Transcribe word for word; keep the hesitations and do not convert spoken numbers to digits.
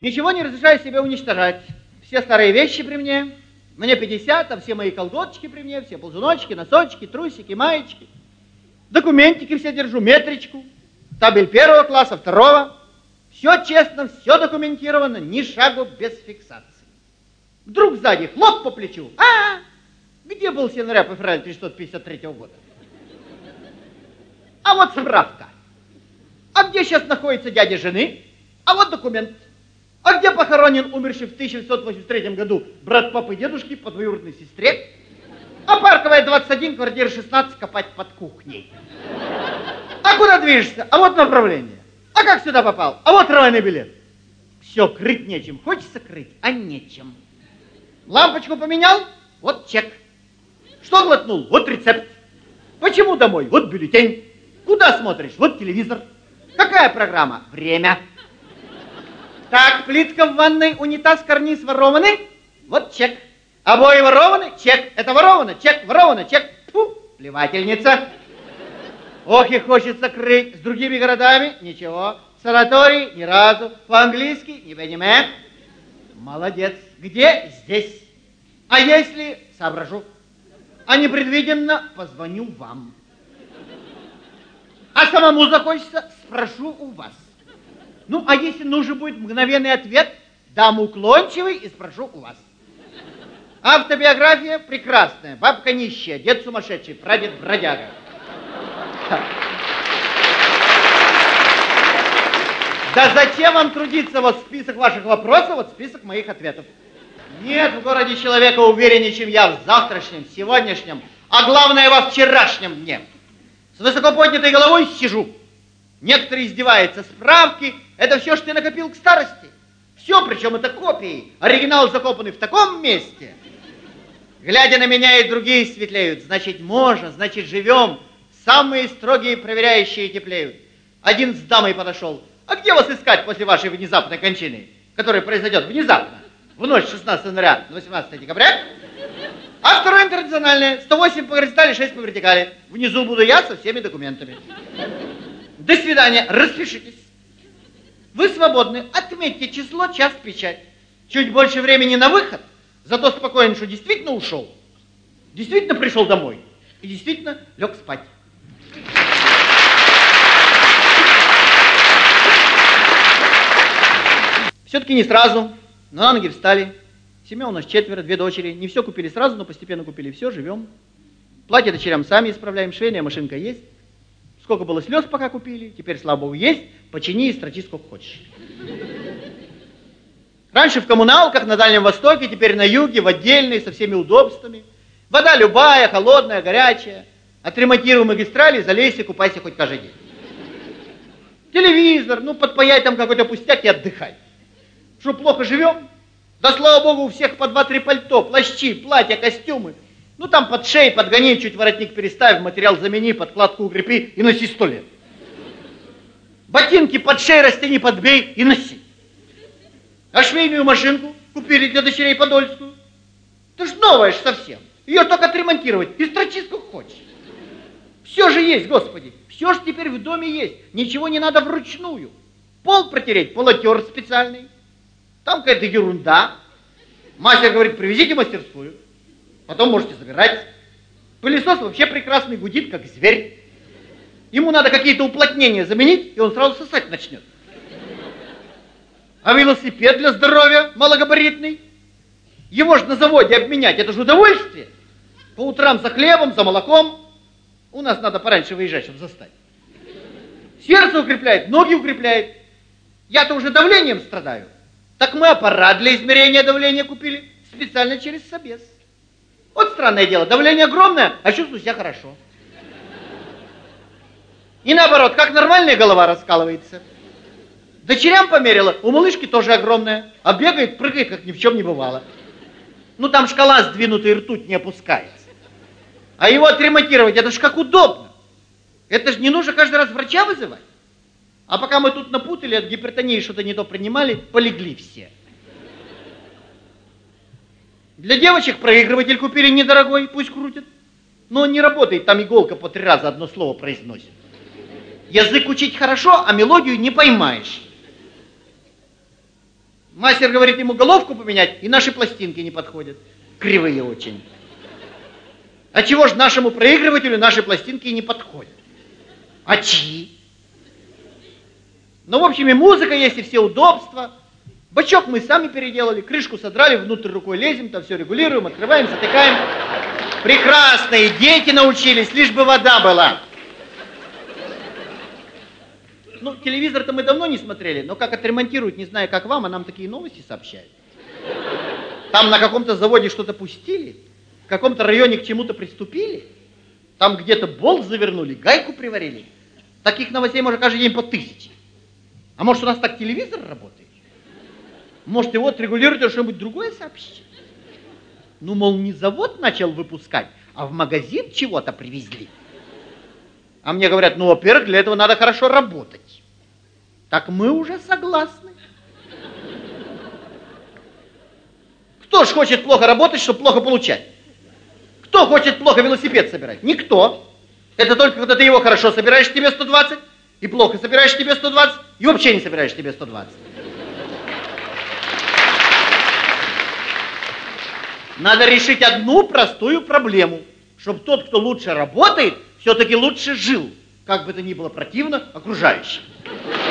Ничего не разрешаю себе уничтожать. Все старые вещи при мне. Мне пятьдесят, а все мои колготочки при мне, все ползуночки, носочки, трусики, маечки. Документики все держу, метричку. Табель первого класса, второго. Все честно, все документировано, ни шагу без фиксации. Вдруг сзади хлоп по плечу. А, где был с января по февраль тысяча девятьсот пятьдесят третьего года? А вот справка. А где сейчас находится дядя жены? А вот документ. А где похоронен умерший в тысяча девятьсот восемьдесят третьем году брат папы и дедушки по двоюродной сестре? А Парковая, двадцать один, квартира шестнадцать, копать под кухней. А куда движешься? А вот направление. А как сюда попал? А вот трамвайный билет. Все, крыть нечем. Хочется крыть, а нечем. Лампочку поменял? Вот чек. Что глотнул? Вот рецепт. Почему домой? Вот бюллетень. Куда смотришь? Вот телевизор. Какая программа? Время. Так, плитка в ванной, унитаз, карниз ворованы? Вот чек. Обои ворованы? Чек. Это воровано? Чек. Воровано? Чек. Фу, плевательница. Ох, и хочется крыть. С другими городами? Ничего. Санаторий? Ни разу. По-английски? Не понимаю. Молодец. Где? Здесь. А если? Соображу. А непредвиденно позвоню вам. А самому закончится? Спрошу у вас. Ну, а если нужен будет мгновенный ответ, дам уклончивый и спрошу у вас. Автобиография прекрасная. Бабка нищая, дед сумасшедший, прадед бродяга. Да зачем вам трудиться? Вот список ваших вопросов, вот список моих ответов. Нет в городе человека увереннее, чем я в завтрашнем, сегодняшнем, а главное во вчерашнем дне. С высоко поднятой головой сижу. Некоторые издеваются. Справки – это все, что ты накопил к старости. Все, причем это копии. Оригинал закопанный в таком месте. Глядя на меня, и другие светлеют. Значит, можно, значит, живем. Самые строгие проверяющие теплеют. Один с дамой подошел. А где вас искать после вашей внезапной кончины, которая произойдет внезапно, в ночь шестнадцатого января на восемнадцатое декабря? А второе интернациональное. сто восемь по горизонтали, шесть по вертикали. Внизу буду я со всеми документами. До свидания. Распишитесь. Вы свободны. Отметьте число, час, печать. Чуть больше времени на выход, зато спокоен, что действительно ушел. Действительно пришел домой. И действительно лег спать. Все-таки не сразу, но на ноги встали. Семья у нас четверо, две дочери. Не все купили сразу, но постепенно купили все, живем. Платье дочерям сами исправляем, швейная машинка есть. Сколько было слез, пока купили, теперь, слава богу, есть. Почини и строчи сколько хочешь. Раньше в коммуналках на Дальнем Востоке, теперь на юге, в отдельной, со всеми удобствами. Вода любая, холодная, горячая. Отремонтируй магистрали, залейся, купайся хоть каждый день. Телевизор, ну подпаяй там какой-то пустяк и отдыхай. Что, плохо живем? Да, слава богу, у всех по два-три пальто, плащи, платья, костюмы. Ну там под шеей подгони, чуть воротник переставь, материал замени, подкладку укрепи и носи сто лет. Ботинки под шеей растяни, подбей и носи. А швейную машинку купили для дочерей подольскую. Ты ж новая ж совсем. Ее только отремонтировать и строчи сколько хочешь. Все же есть, Господи. Все же теперь в доме есть. Ничего не надо вручную. Пол протереть, полотер специальный. Там какая-то ерунда. Мастер говорит, привезите в мастерскую. Потом можете забирать. Пылесос вообще прекрасный, гудит, как зверь. Ему надо какие-то уплотнения заменить, и он сразу сосать начнет. А велосипед для здоровья малогабаритный? Его же на заводе обменять, это же удовольствие. По утрам за хлебом, за молоком. У нас надо пораньше выезжать, чтобы застать. Сердце укрепляет, ноги укрепляет. Я-то уже давлением страдаю. Так мы аппарат для измерения давления купили специально через собес. Вот странное дело, давление огромное, а чувствую себя хорошо. И наоборот, как нормальная голова раскалывается. Дочерям померила, у малышки тоже огромная, а бегает, прыгает, как ни в чем не бывало. Ну там шкала сдвинутая, ртуть не опускается. А его отремонтировать, это ж как удобно. Это ж не нужно каждый раз врача вызывать. А пока мы тут напутали, от гипертонии что-то не то принимали, полегли все. Для девочек проигрыватель купили недорогой, пусть крутят. Но он не работает, там иголка по три раза одно слово произносит. Язык учить хорошо, а мелодию не поймаешь. Мастер говорит ему головку поменять, и наши пластинки не подходят. Кривые очень. А чего ж нашему проигрывателю наши пластинки не подходят? А чьи? Ну, в общем, и музыка есть, и все удобства. Бачок мы сами переделали, крышку содрали, внутрь рукой лезем, там все регулируем, открываем, затыкаем. Прекрасные дети научились, лишь бы вода была. Ну, телевизор-то мы давно не смотрели, но как отремонтируют, не знаю, как вам, а нам такие новости сообщают. Там на каком-то заводе что-то пустили, в каком-то районе к чему-то приступили, там где-то болт завернули, гайку приварили. Таких новостей можно каждый день по тысяче. А может, у нас так телевизор работает? Может, его отрегулируют, а что-нибудь другое сообщить? Ну, мол, не завод начал выпускать, а в магазин чего-то привезли. А мне говорят, ну, во-первых, для этого надо хорошо работать. Так мы уже согласны. Кто ж хочет плохо работать, чтобы плохо получать? Кто хочет плохо велосипед собирать? Никто. Это только когда ты его хорошо собираешь, тебе сто двадцать, и плохо собираешь, тебе сто двадцать, и вообще не собираешь, тебе сто двадцать. Надо решить одну простую проблему, чтобы тот, кто лучше работает, все-таки лучше жил, как бы то ни было противно окружающим.